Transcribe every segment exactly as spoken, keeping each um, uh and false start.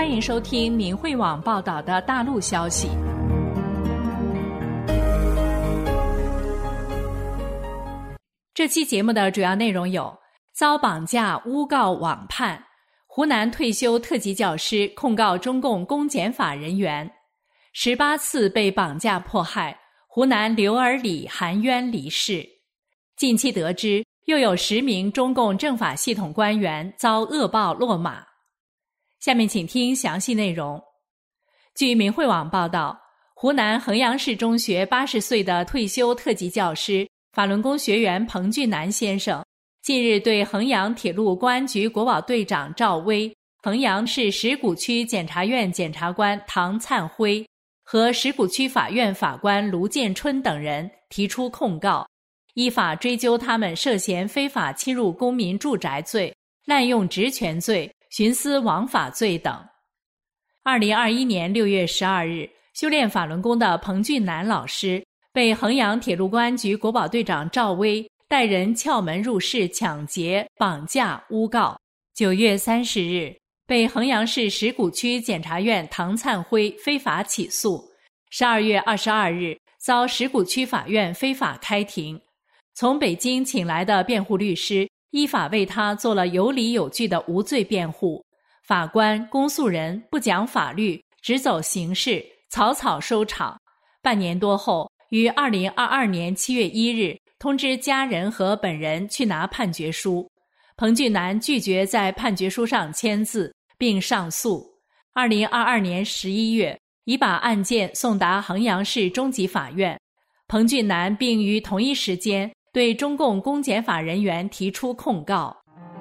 欢迎收听明慧网报道的大陆消息。这期节目的主要内容有：遭绑架诬告网叛，湖南退休特级教师控告中共公检法人员，十八次被绑架迫害，湖南刘尔里含冤离世。近期得知，又有十名中共政法系统官员遭恶报落马。下面请听详细内容。据明慧网报道，湖南衡阳市中学八十岁的退休特级教师、法轮功学员彭俊南先生，近日对衡阳铁路公安局国保队长赵薇、衡阳市石鼓区检察院检察官唐灿辉和石鼓区法院法官卢建春等人提出控告，依法追究他们涉嫌非法侵入公民住宅罪、滥用职权罪、徇私枉法罪等。二零二一年六月十二日，修炼法轮功的彭俊南老师被衡阳铁路公安局国保队长赵薇带人撬门入室抢劫、绑架、诬告。九月三十日，被衡阳市石鼓区检察院唐灿辉非法起诉。十二月二十二日，遭石鼓区法院非法开庭。从北京请来的辩护律师依法为他做了有理有据的无罪辩护，法官、公诉人不讲法律，只走形式，草草收场。半年多后，于二零二二年七月一日通知家人和本人去拿判决书。彭俊南拒绝在判决书上签字，并上诉。二零二二年十一月，已把案件送达衡阳市中级法院。彭俊南并于同一时间对中共公检法人员提出控告。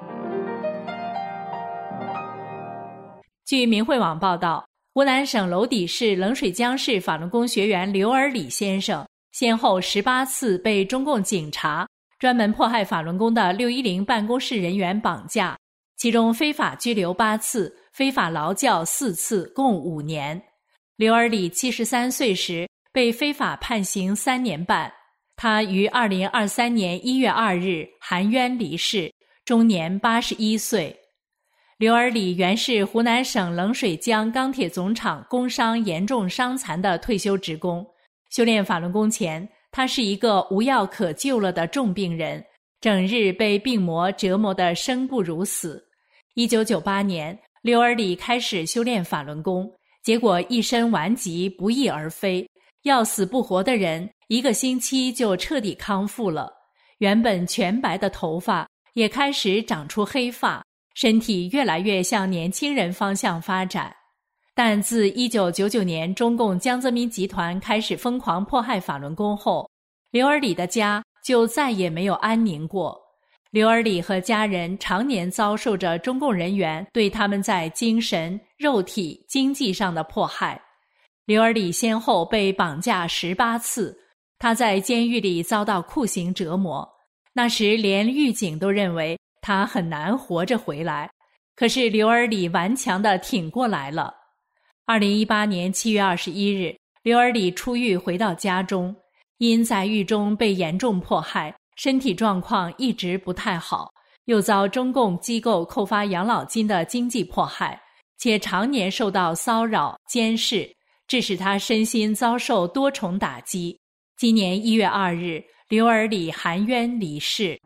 据明慧网报道，湖南省娄底市冷水江市法轮功学员刘尔里先生先后十八次被中共警察专门迫害法轮功的六一零办公室人员绑架，其中非法拘留八次，非法劳教四次，共五年。刘尔里七十三岁时被非法判刑三年半，他于二零二三年一月二日含冤离世，终年八十一岁。刘尔里原是湖南省冷水江钢铁总厂工伤严重伤残的退休职工。修炼法轮功前，他是一个无药可救了的重病人，整日被病魔折磨得生不如死。一九九八年，刘尔里开始修炼法轮功，结果一身顽疾，不翼而飞。要死不活的人，一个星期就彻底康复了。原本全白的头发也开始长出黑发，身体越来越向年轻人方向发展。但自一九九九年中共江泽民集团开始疯狂迫害法轮功后，刘尔里的家就再也没有安宁过。刘尔里和家人常年遭受着中共人员对他们在精神、肉体、经济上的迫害。刘尔里先后被绑架十八次，他在监狱里遭到酷刑折磨，那时连狱警都认为他很难活着回来，可是刘尔里顽强地挺过来了。二零一八年七月二十一日，刘尔里出狱回到家中，因在狱中被严重迫害，身体状况一直不太好，又遭中共机构扣发养老金的经济迫害，且常年受到骚扰、监视，致使他身心遭受多重打击。今年一月二日，刘尔里含冤离世。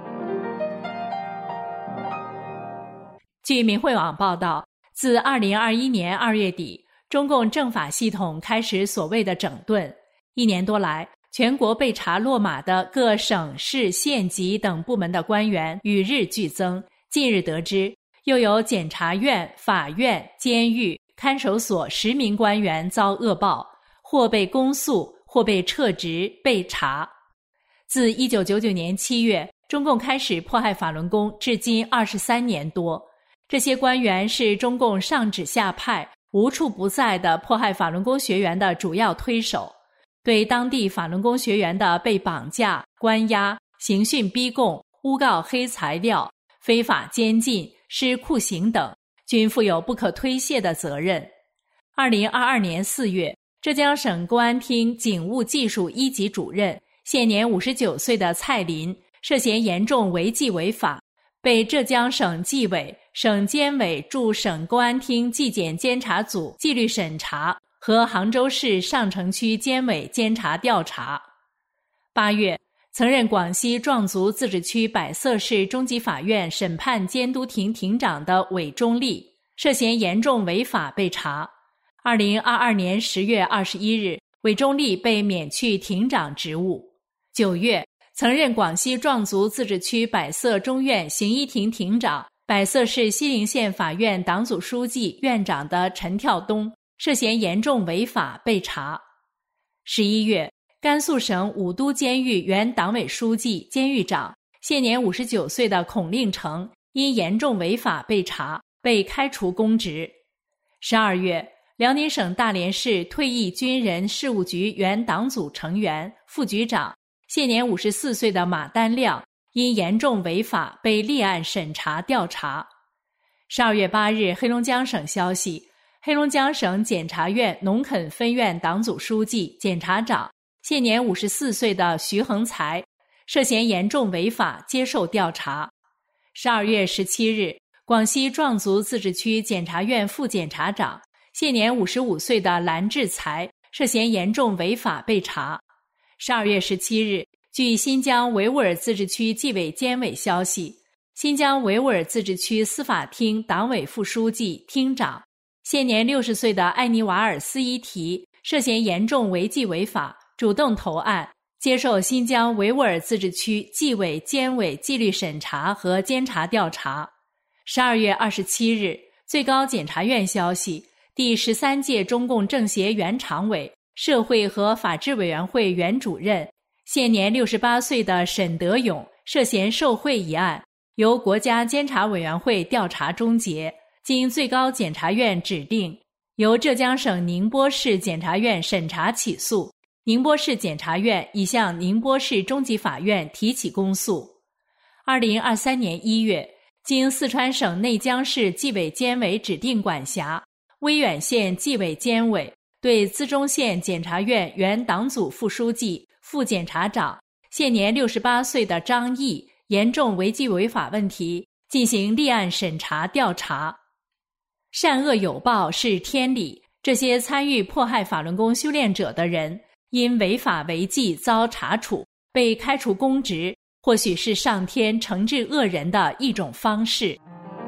据明慧网报道，自二零二一年二月底，中共政法系统开始所谓的整顿。一年多来，全国被查落马的各省市县级等部门的官员与日俱增。近日得知，又有检察院、法院、监狱、看守所十名官员遭恶报，或被公诉，或被撤职、被查。自一九九九年七月，中共开始迫害法轮功，至今二十三年多。这些官员是中共上指下派、无处不在的迫害法轮功学员的主要推手，对当地法轮功学员的被绑架、关押、刑讯逼供、诬告黑材料、非法监禁、施酷刑等，均负有不可推卸的责任。二零二二年四月，浙江省公安厅警务技术一级主任，现年五十九岁的蔡林，涉嫌严重违纪违法，被浙江省纪委、 省监委驻省公安厅纪检监察组纪律审查和杭州市上城区监委监察调查。八月，曾任广西壮族自治区百色市中级法院审判监督庭庭长的韦忠立涉嫌严重违法被查。二零二二年十月二十一日，韦忠立被免去庭长职务。九月，曾任广西壮族自治区百色中院刑一庭庭长、百色市西陵县法院党组书记、院长的陈跳东涉嫌严重违法被查。十一月，甘肃省武都监狱原党委书记、监狱长，现年五十九岁的孔令成因严重违法被查，被开除公职。十二月，辽宁省大连市退役军人事务局原党组成员、副局长，现年五十四岁的马丹亮因严重违法被立案审查调查。十二月八日，黑龙江省消息，黑龙江省检察院农垦分院党组书记、检察长，现年五十四岁的徐恒才涉嫌严重违法接受调查。十二月十七日，广西壮族自治区检察院副检察长，现年五十五岁的蓝志才涉嫌严重违法被查。十二月十七日，据新疆维吾尔自治区纪委监委消息，新疆维吾尔自治区司法厅党委副书记、厅长，现年六十岁的艾尼瓦尔斯伊提涉嫌严重违纪违法，主动投案，接受新疆维吾尔自治区纪委监委纪律审查和监察调查。十二月二十七日，最高检察院消息，第十三届中共政协原常委、社会和法制委员会原主任，现年六十八岁的沈德勇涉嫌受贿一案，由国家监察委员会调查终结，经最高检察院指定，由浙江省宁波市检察院审查起诉，宁波市检察院已向宁波市中级法院提起公诉。二零二三年一月，经四川省内江市纪委监委指定管辖，威远县纪委监委对资中县检察院原党组副书记、副检察长，现年六十八岁的张毅严重违纪违法问题进行立案审查调查。善恶有报是天理，这些参与迫害法轮功修炼者的人，因违法违纪遭查处，被开除公职，或许是上天惩治恶人的一种方式。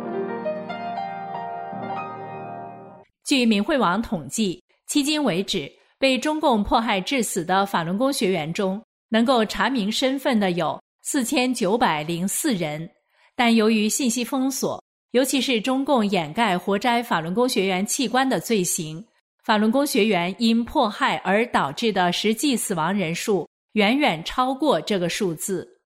据明慧网统计，迄今为止，被中共迫害致死的法轮功学员中，能够查明身份的有四千九百零四人，但由于信息封锁，尤其是中共掩盖活摘法轮功学员器官的罪行，法轮功学员因迫害而导致的实际死亡人数远远超过这个数字。